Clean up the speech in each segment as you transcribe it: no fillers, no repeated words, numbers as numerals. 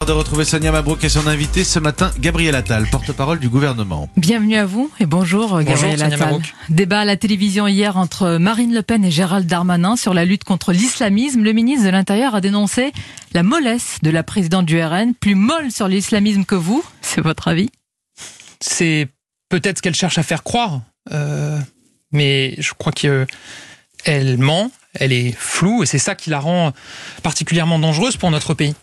De retrouver Sonia Mabrouk et son invité ce matin, Gabriel Attal, porte-parole du gouvernement. Bienvenue à vous et bonjour Gabriel Attal. Débat à la télévision hier entre Marine Le Pen et Gérald Darmanin sur la lutte contre l'islamisme. Le ministre de l'Intérieur a dénoncé la mollesse de la présidente du RN, plus molle sur l'islamisme que vous. C'est votre avis? C'est peut-être ce qu'elle cherche à faire croire, mais je crois qu'elle ment, elle est floue et c'est ça qui la rend particulièrement dangereuse pour notre pays.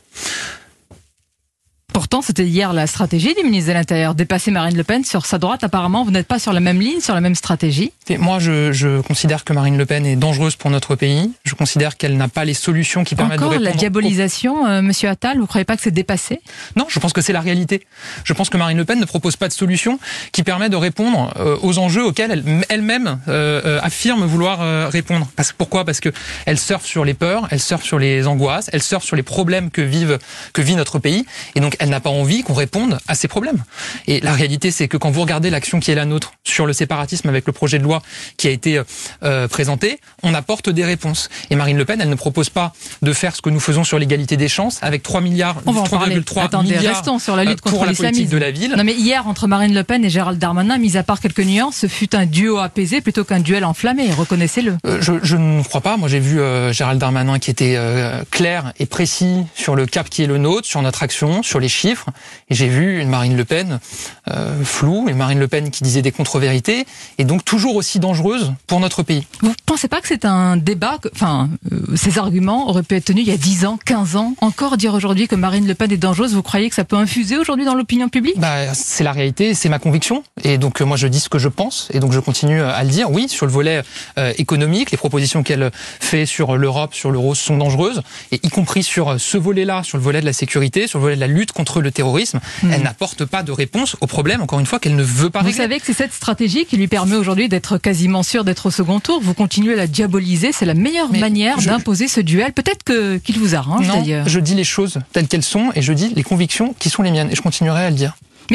Pourtant, c'était hier la stratégie du ministre de l'Intérieur, dépasser Marine Le Pen sur sa droite. Apparemment, vous n'êtes pas sur la même ligne, sur la même stratégie. Et moi, je considère que Marine Le Pen est dangereuse pour notre pays. Je considère qu'elle n'a pas les solutions qui permettent de répondre... Encore la diabolisation, monsieur Attal, vous ne croyez pas que c'est dépassé? Non, je pense que c'est la réalité. Je pense que Marine Le Pen ne propose pas de solution qui permet de répondre aux enjeux auxquels elle-même affirme vouloir répondre. Pourquoi? Parce que elle surfe sur les peurs, elle surfe sur les angoisses, elle surfe sur les problèmes que vit notre pays. Et donc, elle n'a pas envie qu'on réponde à ces problèmes. Et la réalité, c'est que quand vous regardez l'action qui est la nôtre sur le séparatisme avec le projet de loi qui a été présenté, on apporte des réponses. Et Marine Le Pen, elle ne propose pas de faire ce que nous faisons sur l'égalité des chances avec 3,3 milliards restons sur la lutte contre la politique de la ville. Non mais hier, entre Marine Le Pen et Gérald Darmanin, mis à part quelques nuances, ce fut un duo apaisé plutôt qu'un duel enflammé, reconnaissez-le. Je ne crois pas. Moi, j'ai vu Gérald Darmanin qui était clair et précis sur le cap qui est le nôtre, sur notre action, sur les chiffres. Et j'ai vu une Marine Le Pen floue, une Marine Le Pen qui disait des contre-vérités, et donc toujours aussi dangereuse pour notre pays. Vous ne pensez pas que c'est un débat, ces arguments auraient pu être tenus il y a 10 ans, 15 ans, encore dire aujourd'hui que Marine Le Pen est dangereuse, vous croyez que ça peut infuser aujourd'hui dans l'opinion publique? C'est la réalité, c'est ma conviction, et donc moi je dis ce que je pense, et donc je continue à le dire. Oui, sur le volet économique, les propositions qu'elle fait sur l'Europe, sur l'euro sont dangereuses, et y compris sur ce volet-là, sur le volet de la sécurité, sur le volet de la lutte contre le terrorisme, elle n'apporte pas de réponse au problème, encore une fois, qu'elle ne veut pas régler. Vous savez que c'est cette stratégie qui lui permet aujourd'hui d'être quasiment sûr d'être au second tour. Vous continuez à la diaboliser, c'est la meilleure manière d'imposer ce duel. Peut-être qu'il vous arrange d'ailleurs. Je dis les choses telles qu'elles sont et je dis les convictions qui sont les miennes et je continuerai à le dire.